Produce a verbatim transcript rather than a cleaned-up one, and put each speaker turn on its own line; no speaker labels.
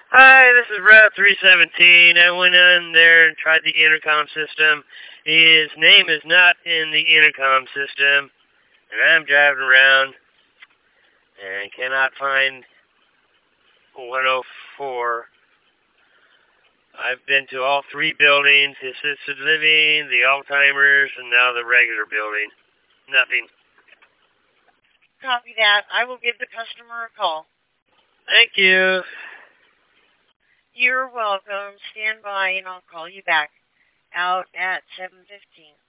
Hi, this is Route three seventeen. I went on there and tried the intercom system. His name is not in the intercom system, and I'm driving around and cannot find one oh four. I've been to all three buildings, the assisted living, the Alzheimer's, and now the regular building. Nothing.
Copy that. I will give the customer a call.
Thank you.
You're welcome. Stand by and I'll call you back out at seven fifteen.